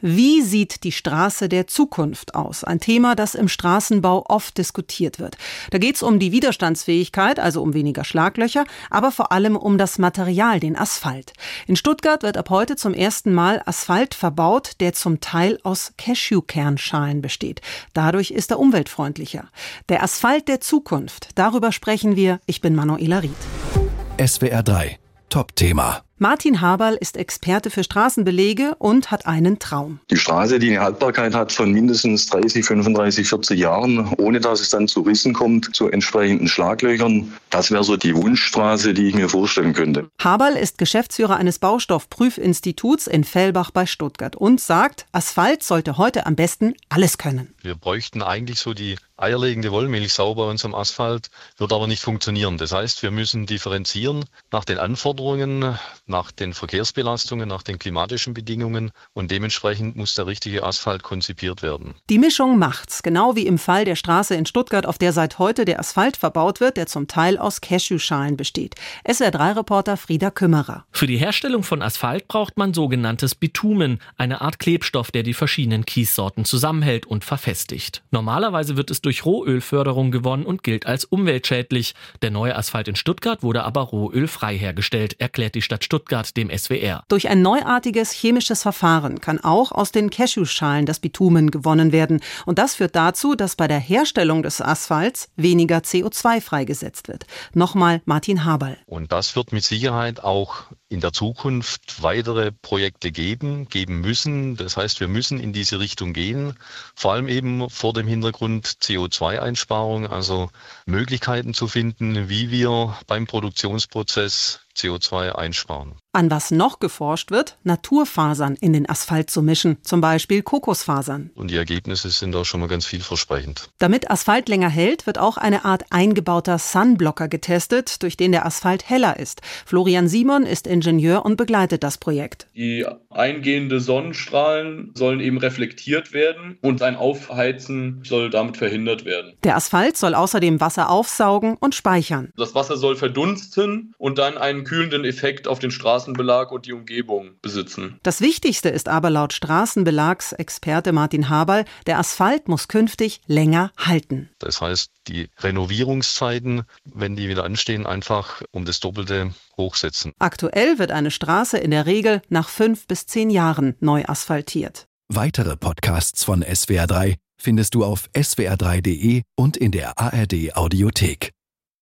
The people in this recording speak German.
Wie sieht die Straße der Zukunft aus? Ein Thema, das im Straßenbau oft diskutiert wird. Da geht es um die Widerstandsfähigkeit, also um weniger Schlaglöcher, aber vor allem um das Material, den Asphalt. In Stuttgart wird ab heute zum ersten Mal Asphalt verbaut, der zum Teil aus Cashewkernschalen besteht. Dadurch ist er umweltfreundlicher. Der Asphalt der Zukunft, darüber sprechen wir. Ich bin Manuela Ried. SWR 3, Top-Thema. Martin Haberl ist Experte für Straßenbelege und hat einen Traum. Die Straße, die eine Haltbarkeit hat von mindestens 30, 35, 40 Jahren, ohne dass es dann zu Rissen kommt, zu entsprechenden Schlaglöchern. Das wäre so die Wunschstraße, die ich mir vorstellen könnte. Haberl ist Geschäftsführer eines Baustoffprüfinstituts in Fellbach bei Stuttgart und sagt, Asphalt sollte heute am besten alles können. Wir bräuchten eigentlich so die eierlegende Wollmilchsau bei unserem Asphalt, wird aber nicht funktionieren. Das heißt, wir müssen differenzieren nach den Anforderungen, nach den Verkehrsbelastungen, nach den klimatischen Bedingungen und dementsprechend muss der richtige Asphalt konzipiert werden. Die Mischung macht's, genau wie im Fall der Straße in Stuttgart, auf der seit heute der Asphalt verbaut wird, der zum Teil aus Cashewschalen besteht. SWR3-Reporter Frieda Kümmerer. Für die Herstellung von Asphalt braucht man sogenanntes Bitumen, eine Art Klebstoff, der die verschiedenen Kiessorten zusammenhält und verfestigt. Normalerweise wird es durch Rohölförderung gewonnen und gilt als umweltschädlich. Der neue Asphalt in Stuttgart wurde aber rohölfrei hergestellt, erklärt die Stadt Stuttgart dem SWR. Durch ein neuartiges chemisches Verfahren kann auch aus den Cashewschalen das Bitumen gewonnen werden. Und das führt dazu, dass bei der Herstellung des Asphalts weniger CO2 freigesetzt wird. Nochmal Martin Haberl. Und das wird mit Sicherheit auch in der Zukunft weitere Projekte geben müssen. Das heißt, wir müssen in diese Richtung gehen, vor allem eben vor dem Hintergrund CO2-Einsparung, also Möglichkeiten zu finden, wie wir beim Produktionsprozess CO2 einsparen. An was noch geforscht wird, Naturfasern in den Asphalt zu mischen, zum Beispiel Kokosfasern. Und die Ergebnisse sind da schon mal ganz vielversprechend. Damit Asphalt länger hält, wird auch eine Art eingebauter Sunblocker getestet, durch den der Asphalt heller ist. Florian Simon ist Ingenieur und begleitet das Projekt. Die eingehenden Sonnenstrahlen sollen eben reflektiert werden und ein Aufheizen soll damit verhindert werden. Der Asphalt soll außerdem Wasser aufsaugen und speichern. Das Wasser soll verdunsten und dann einen kühlenden Effekt auf den Straßenbelag und die Umgebung besitzen. Das Wichtigste ist aber laut Straßenbelagsexperte Martin Haberl, der Asphalt muss künftig länger halten. Das heißt, die Renovierungszeiten, wenn die wieder anstehen, einfach um das Doppelte hochsetzen. Aktuell wird eine Straße in der Regel nach 5 bis 10 Jahren neu asphaltiert. Weitere Podcasts von SWR 3 findest du auf swr3.de und in der ARD Audiothek.